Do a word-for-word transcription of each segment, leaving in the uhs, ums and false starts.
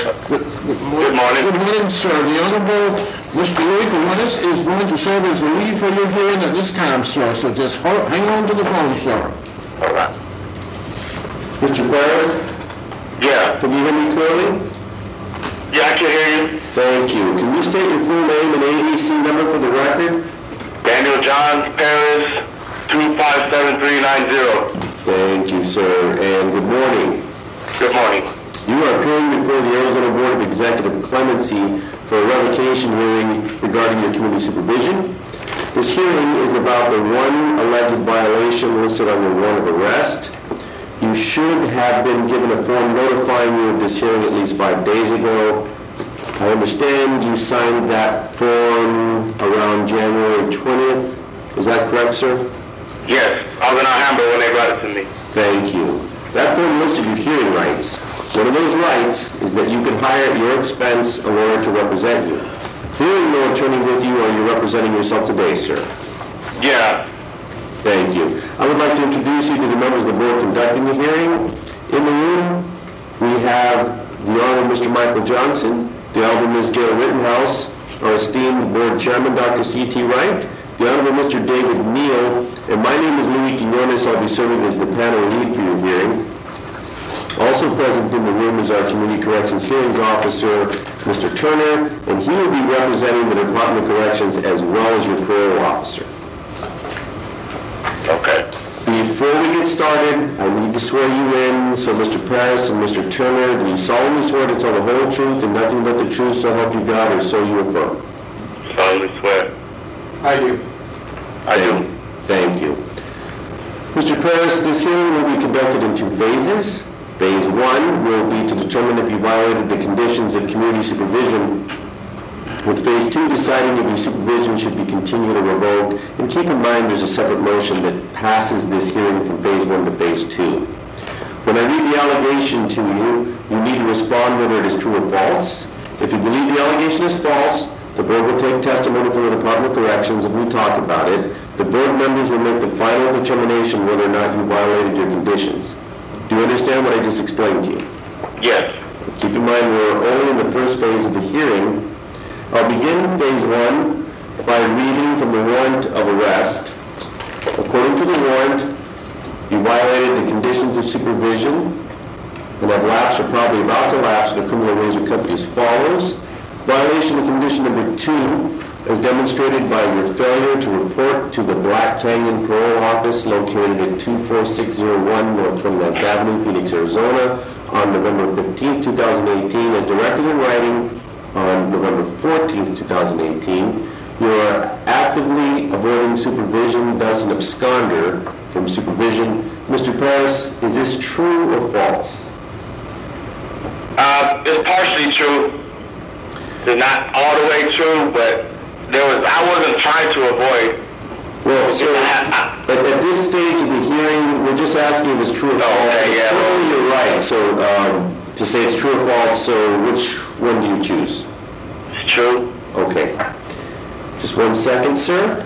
Good, good morning. Good morning. Good morning, sir. The Honorable Mister Louis Fuentes is going to serve as the lead for your hearing at this time, sir. So just hold, hang on to the phone, sir. All right. Mister Perez, Yeah. can you hear me clearly? Yeah, I can hear you. Thank you. Can you state your full name and A B C number for the record? Daniel John Perez, two five seven three nine zero. Thank you, sir, and good morning. Good morning. You are appearing before the Arizona Board of Executive Clemency for a revocation hearing regarding your community supervision. This hearing is about the one alleged violation listed on your warrant of arrest. You should have been given a form notifying you of this hearing at least five days ago. I understand you signed that form around January twentieth. Is that correct, sir? Yes, I was in Alhambra when they brought it to me. Thank you. That form listed your hearing rights. One of those rights is that you can hire at your expense a lawyer to represent you. Hearing no attorney with you, are you representing yourself today, sir? Yeah. Thank you. I would like to introduce you to the members of the board conducting the hearing. In the room, we have the Honorable Mister Michael Johnson, the Honorable Miz Gail Rittenhouse, our esteemed board chairman, Doctor C T Wright, the Honorable Mister David Neal, and my name is Louis Quinones. I'll be serving as the panel lead for your hearing. Also present in the room is our Community Corrections Hearings Officer, Mister Turner, and he will be representing the Department of Corrections as well as your parole officer. Okay. Before we get started, I need to swear you in, so Mister Paris and Mister Turner, do you solemnly swear to tell the whole truth and nothing but the truth, so help you God, or so you affirm? Solemnly swear. I do. I do. Thank you. Mister Paris, this hearing will be conducted in two phases. Phase one will be to determine if you violated the conditions of community supervision, with phase two deciding if your supervision should be continued or revoked. And keep in mind there's a separate motion that passes this hearing from phase one to phase two. When I read the allegation to you, you need to respond whether it is true or false. If you believe the allegation is false, the board will take testimony from the Department of Corrections and we talk about it. The board members will make the final determination whether or not you violated your conditions. Do you understand what I just explained to you? Yes. Keep in mind we're only in the first phase of the hearing. I'll begin phase one by reading from the warrant of arrest. According to the warrant, you violated the conditions of supervision and have lapsed or probably about to lapse in a criminal razor company as follows. Violation of condition number two, as demonstrated by your failure to report to the Black Canyon Parole Office located at two four six zero one North twenty-ninth Avenue, Phoenix, Arizona, on November fifteenth, two thousand eighteen, as directed in writing on November fourteenth, two thousand eighteen. You are actively avoiding supervision, thus an absconder from supervision. Mister Paris, is this true or false? Uh, it's partially true. It's not all the way true, but there was, I wasn't trying to avoid. Well, so at, at this stage of the hearing, we're just asking if it's true or No, false. okay, yeah. Clearly you're right. So um, to say it's true or false, so which one do you choose? It's true. Okay. Just one second, sir.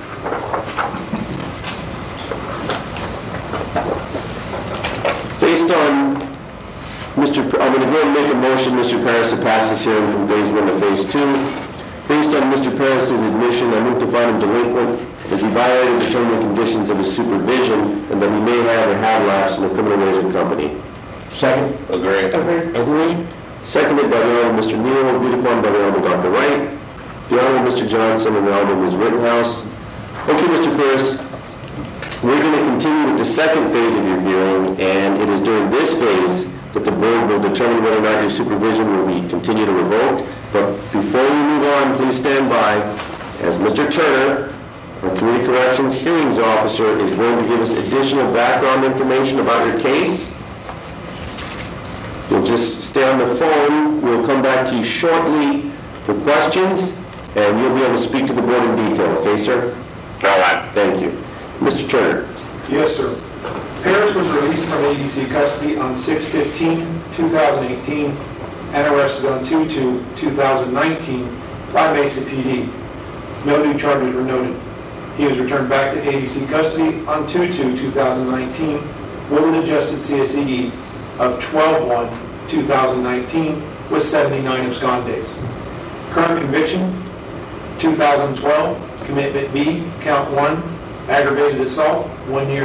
Based on Mister P- I'm going to go and make a motion, Mister Paris, to pass this hearing from phase one to phase two. Based on Mister Paris's admission, I move to find him delinquent as he violated the terms and conditions of his supervision and that he may have or have lapsed in a criminal razor company. Second. Agree. Agree. Seconded by the Honorable Mister Neal, agreed upon by the Honorable Doctor Wright, the Honorable Mister Johnson, and the Honorable Miz Rittenhouse. Okay, Mister Paris, we're going to continue with the second phase of your hearing, and it is during this phase that the board will determine whether or not your supervision will be continued or revoked. But before we move on, please stand by as Mister Turner, our Community Corrections Hearings Officer, is going to give us additional background information about your case. You'll just stay on the phone. We'll come back to you shortly for questions, and you'll be able to speak to the board in detail. Okay, sir? All right. Thank you. Mister Turner. Yes, sir. Paris was released from A D C custody on six fifteen two thousand eighteen and arrested on two two two thousand nineteen by Mesa P D. No new charges were noted. He was returned back to A D C custody on two two two thousand nineteen with an adjusted C S E D of twelve one two thousand nineteen with seventy-nine abscond days. Current conviction, two thousand twelve, commitment B, count one, aggravated assault, one year.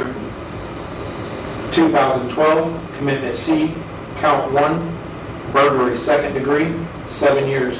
two thousand twelve, commitment C, count one, burglary, second degree, seven years.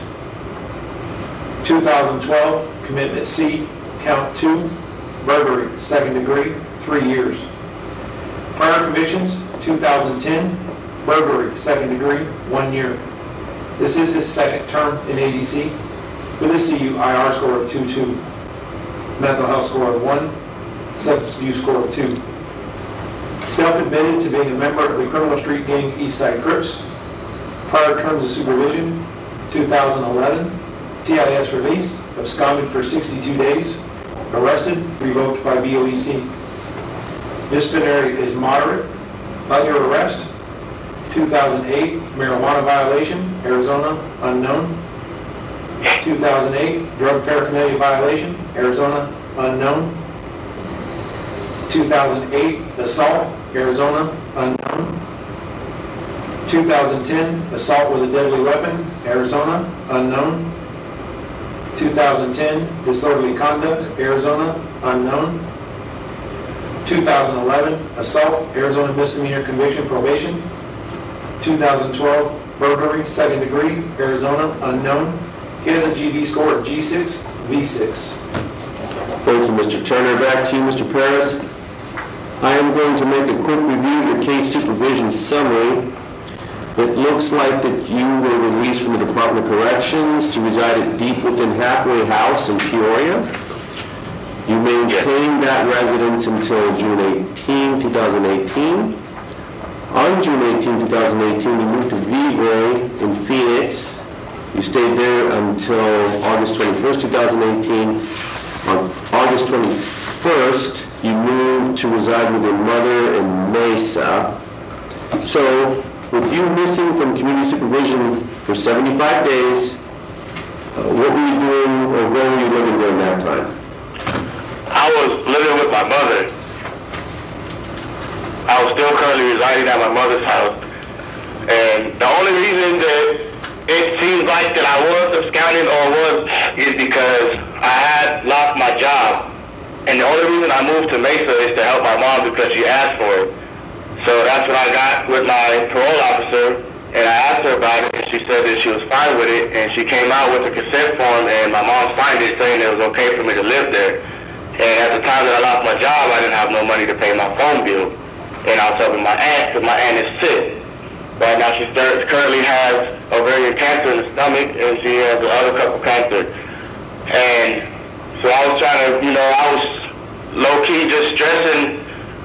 two thousand twelve, commitment C, count two, burglary, second degree, three years. Prior convictions, two thousand ten, burglary, second degree, one year. This is his second term in A D C with a C U I R score of two point two, mental health score of one, substance abuse score of two. Self-admitted to being a member of the criminal street gang Eastside Crips. Prior terms of supervision, two thousand eleven, T I S release, absconded for sixty-two days, arrested, revoked by B O E C. Disciplinary is moderate, under arrest, two thousand eight, marijuana violation, Arizona, unknown. two thousand eight, drug paraphernalia violation, Arizona, unknown. two thousand eight, assault, Arizona, unknown. two thousand ten, assault with a deadly weapon, Arizona, unknown. two thousand ten, disorderly conduct, Arizona, unknown. two thousand eleven, assault, Arizona misdemeanor conviction, probation. two thousand twelve, burglary, second degree, Arizona, unknown. He has a G B score of G six, V six. Thank you, Mister Turner. Back to you, Mister Paris. I am going to make a quick review of your case supervision summary. It looks like that you were released from the Department of Corrections to reside at Deep Within Halfway House in Peoria. You maintained that residence until June eighteenth, twenty eighteen. On June eighteenth, twenty eighteen, you moved to V-Ray in Phoenix. You stayed there until August twenty-first, twenty eighteen. On August twenty-first, you moved to reside with your mother in Mesa. So, with you missing from community supervision for seventy-five days, uh, what were you doing, or where were you living during that time? I was living with my mother. I was still currently residing at my mother's house. And the only reason that it seems like that I was absconding or was is because I had lost my job. And the only reason I moved to Mesa is to help my mom because she asked for it. So that's what I got with my parole officer, and I asked her about it, and she said that she was fine with it, and she came out with a consent form, and my mom signed it saying it was okay for me to live there. And at the time that I lost my job, I didn't have no money to pay my phone bill. And I was helping my aunt, because my aunt is sick. Right now she currently has ovarian cancer in the stomach, and she has the other couple cancer. And so I was trying to, you know, I was low-key just stressing,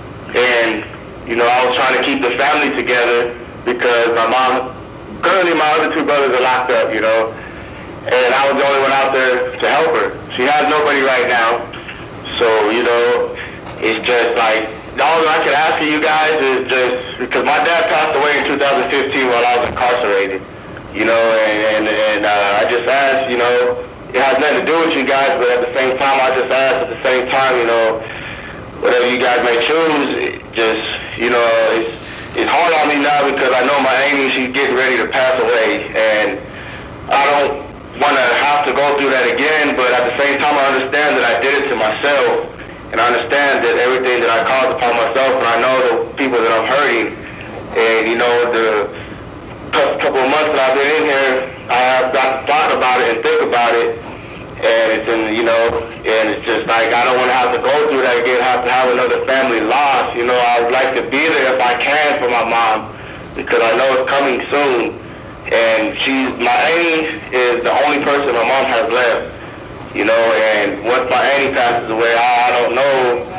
and you know, I was trying to keep the family together because my mom, currently my other two brothers are locked up, you know, and I was the only one out there to help her. She has nobody right now, so, you know, it's just like, all I can ask of you guys is just, because my dad passed away in two thousand fifteen while I was incarcerated, you know, and, and, and uh, I just asked, you know, it has nothing to do with you guys, but at the same time, I just asked at the same time, you know, whatever you guys may choose, just, you know, it's it's hard on me now because I know my Amy, she's getting ready to pass away, and I don't want to have to go through that again, but at the same time, I understand that I did it to myself, and I understand that everything that I caused upon myself, and I know the people that I'm hurting, and, you know, the couple of months that I've been in here, I have got thought about it and think about it, and it's in, you know, and it's just like, I don't want to have to go through that again, have to have another family loss. You know, I would like to be there if I can for my mom, because I know it's coming soon. And she's, my auntie is the only person my mom has left, you know, and once my auntie passes away, I, I don't know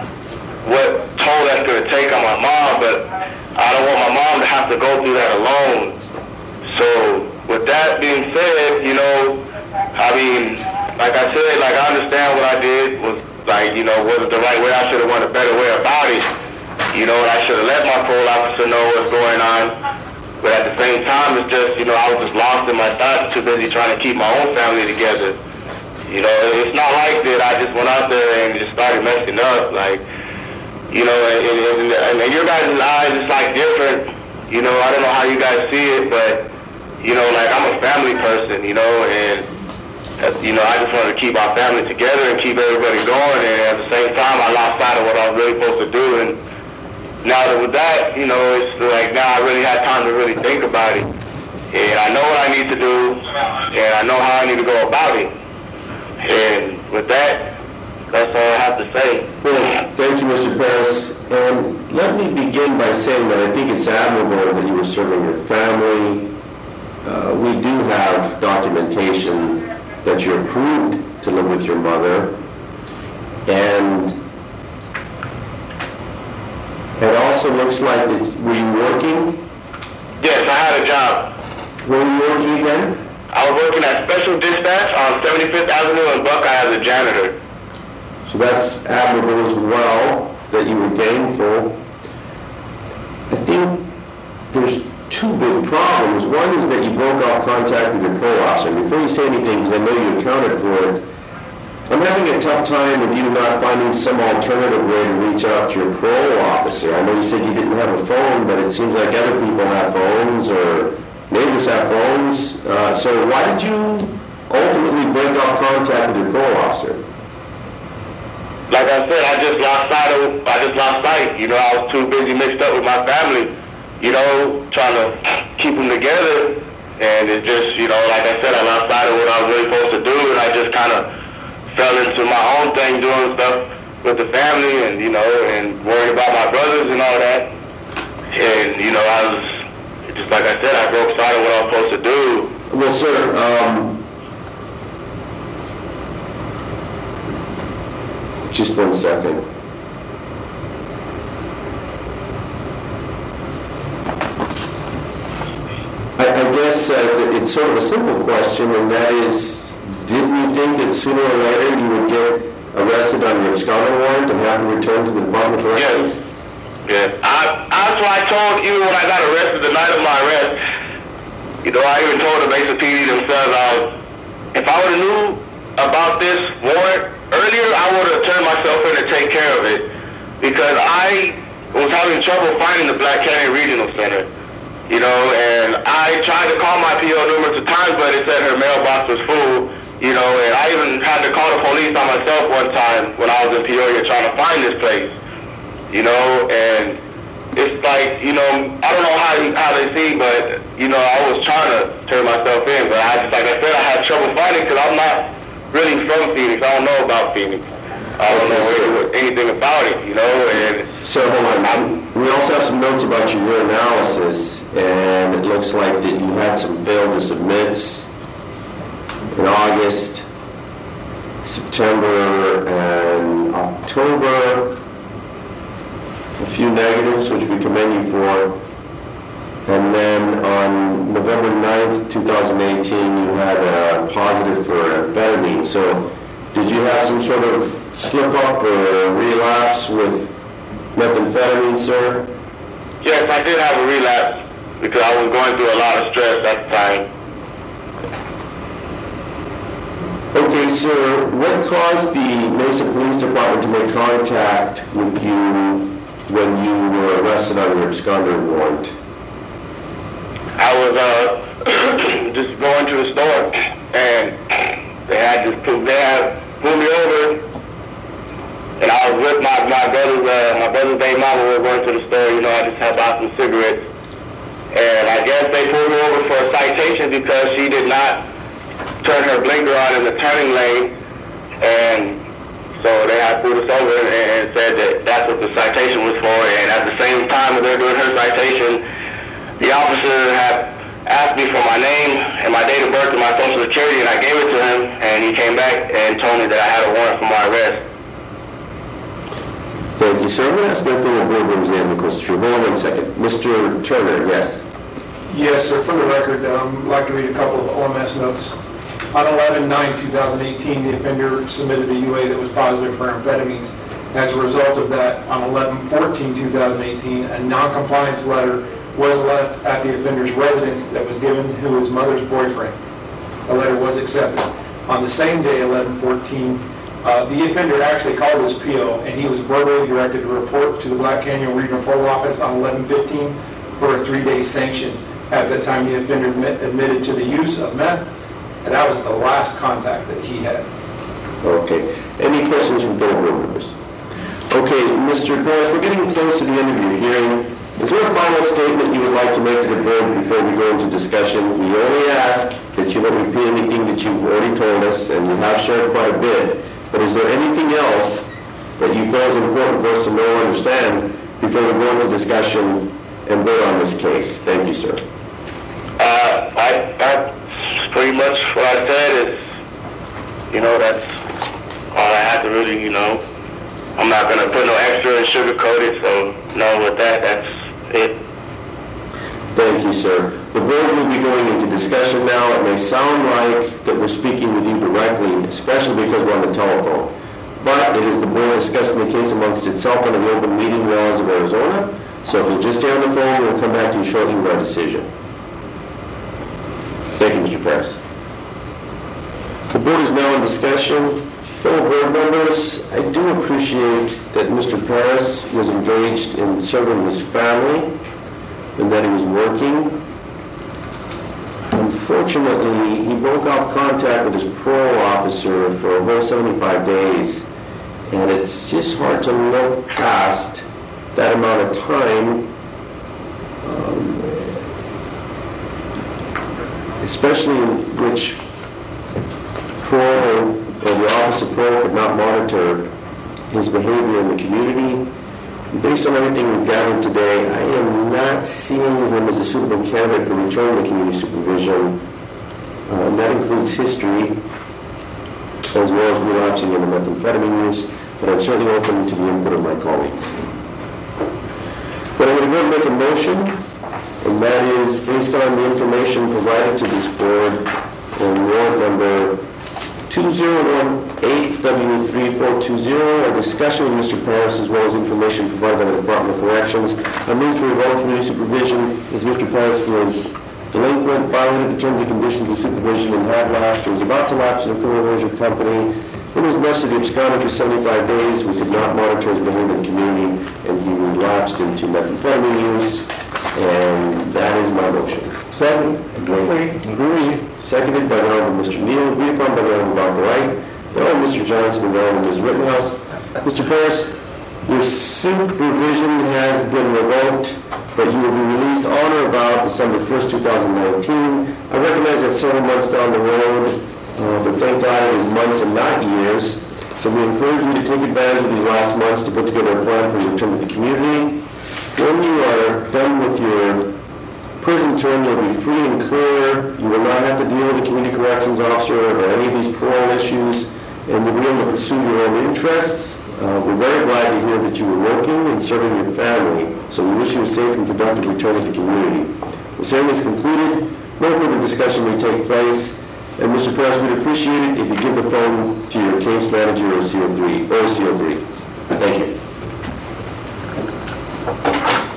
what toll that's going to take on my mom, but I don't want my mom to have to go through that alone. So, with that being said, you know, I mean, like I said, like I understand what I did was like, you know, wasn't the right way. I should have went a better way about it. You know, I should have let my parole officer know what's going on. But at the same time, it's just, you know, I was just lost in my thoughts, too busy trying to keep my own family together. You know, it's not like that I just went out there and just started messing up. Like, you know, and, and, and in your guys' eyes, it's like different. You know, I don't know how you guys see it, but, you know, like I'm a family person, you know, and, uh, you know, I just wanted to keep our family together and keep everybody going, and at the same time, I lost sight of what I was really supposed to do, and now that with that, you know, it's like now I really had time to really think about it, and I know what I need to do, and I know how I need to go about it, and with that, that's all I have to say. Well, thank you, Mister Paris. And let me begin by saying that I think it's admirable that you were serving your family. Uh, we do have documentation that you're approved to live with your mother. And it also looks like that, were you working? Yes, I had a job. Where were you working again? I was working at Special Dispatch on seventy-fifth Avenue in Buckeye as a janitor. So that's admirable as well, that you were gainful. I think there's two big problems. One is that you broke off contact with your parole officer. And before you say anything, because I know you accounted for it, I'm having a tough time with you not finding some alternative way to reach out to your parole officer. I know you said you didn't have a phone, but it seems like other people have phones or neighbors have phones. Uh, so why did you ultimately break off contact with your parole officer? Like I said, I just lost sight of, I just lost sight. You know, I was too busy mixed up with my family, you know, trying to keep them together. And it just, you know, like I said, I lost sight of what I was really supposed to do. And I just kind of fell into my own thing, doing stuff with the family and, you know, and worried about my brothers and all that. And, you know, I was, just like I said, I broke sight of what I was supposed to do. Well, sir, um, just one second. I, I guess uh, it's, a, it's sort of a simple question, and that is, didn't you think that sooner or later you would get arrested on your absconding warrant and have to return to the Department of Corrections? Yes. Yeah. I, that's what I told you when I got arrested the night of my arrest. You know, I even told the Mesa P D themselves, uh, if I would have knew about this warrant earlier, I would have turned myself in to take care of it, because I was having trouble finding the Black Canyon Regional Center, you know, and I tried to call my P O numerous times, but it said her mailbox was full, you know, and I even had to call the police on myself one time when I was in Peoria trying to find this place, you know, and it's like, you know, I don't know how how they see, but, you know, I was trying to turn myself in, but I just, like I said, I had trouble finding because I'm not really from Phoenix. I don't know about Phoenix. I don't know really anything about it, you know, and... So, hold on. I'm, we also have some notes about your urinalysis, and it looks like that you had some failed to submits in August, September, and October. A few negatives, which we commend you for. And then on November ninth, two thousand eighteen, you had a positive for amphetamine. So did you have some sort of slip-up or relapse with methamphetamine, sir? Yes, I did have a relapse because I was going through a lot of stress at the time. Okay, sir, what caused the Mesa Police Department to make contact with you when you were arrested on your absconder warrant? I was uh, just going to the store, and they had just pulled, they had pulled me over, and I was with my my brother's uh, my brother's baby mama. We were going to the store, you know. I just had bought some cigarettes, and I guess they pulled me over for a citation because she did not turn her blinker on in the turning lane, and so they had pulled us over and, and said that that's what the citation was for. And at the same time when they were doing her citation, the officer had asked me for my name and my date of birth and my social security, and I gave it to him, and he came back and told me that I had a warrant for my arrest. Thank you, sir. I'm going to ask my fellow board members to answer the question. Hold on one second. Mister Turner, yes. Yes, sir. For the record, um, I'd like to read a couple of O M S notes. On eleven nine two thousand eighteen, the offender submitted a U A that was positive for amphetamines. As a result of that, on eleven fourteen two thousand eighteen, a non-compliance letter was left at the offender's residence that was given to his mother's boyfriend. The letter was accepted. On the same day, eleven fourteen, uh, the offender actually called his P O, and he was verbally directed to report to the Black Canyon Regional Parole Office on eleven fifteen for a three-day sanction. At that time, the offender admit- admitted to the use of meth, and that was the last contact that he had. Okay. Any questions from fellow board members? Okay, Mister Perez, we're getting close to the end of your hearing. Is there a final statement you would like to make to the board before we go into discussion? We only ask that you don't repeat anything that you've already told us, and you have shared quite a bit. But is there anything else that you feel is important for us to know or understand before we go into discussion and vote on this case? Thank you, sir. Uh, I, that's pretty much what I said is, you know, that's all I have to really, you know. I'm not going to put no extra and sugarcoat it, so no, with that, that's it. Thank you, sir. The board will be going into discussion now. It may sound like that we're speaking with you directly, especially because we're on the telephone. But it is the board discussing the case amongst itself under the open meeting laws of Arizona. So if you'll just stay on the phone, we'll come back to you shortly with our decision. Thank you, Mister Paris. The board is now in discussion. Fellow board members, I do appreciate that Mister Paris was engaged in serving his family and that he was working. Unfortunately, he broke off contact with his parole officer for a whole seventy-five days, and it's just hard to look past that amount of time, um, especially in which parole or the Office of Parole could not monitor his behavior in the community. Based on everything we've gathered today, I am not seeing him as a suitable candidate for returning to community supervision. Uh, and that includes history, as well as relapsing into methamphetamine use, but I'm certainly open to the input of my colleagues. But I'm going to go and make a motion, and that is based on the information provided to this board in warrant number two zero one eight W three four two zero, a discussion with Mister Paris as well as information provided by the Department of Corrections. I move to revoke community supervision as Mister Paris was delinquent, violated the terms and conditions of supervision, and had lapsed or was about to lapse in a criminal measure company. In as much as he absconded for seventy-five days, we could not monitor his behavior in the community, and he relapsed into methamphetamine use, and that is my motion. Second. Agree. Agree. Seconded by the Honorable Mister Neal, agreed upon by the Honorable Doctor Wright, the Honorable Mister Johnson, and the Honorable Miz Rittenhouse. Mister Paris, your supervision has been revoked, but you will be released on or about December first, two thousand nineteen. I recognize that several months down the road, uh, but thank God it is months and not years. So we encourage you to take advantage of these last months to put together a plan for your return to the community. When you are done with your prison term, you'll be free and clear. You will not have to deal with a community corrections officer or any of these parole issues, and you'll be able to pursue your own interests. Uh, we're very glad to hear that you were working and serving your family, so we wish you a safe and productive return to the community. The hearing is concluded. No further discussion may take place. And Mister Paris, we'd appreciate it if you give the phone to your case manager or C O three, or C O three. Thank you.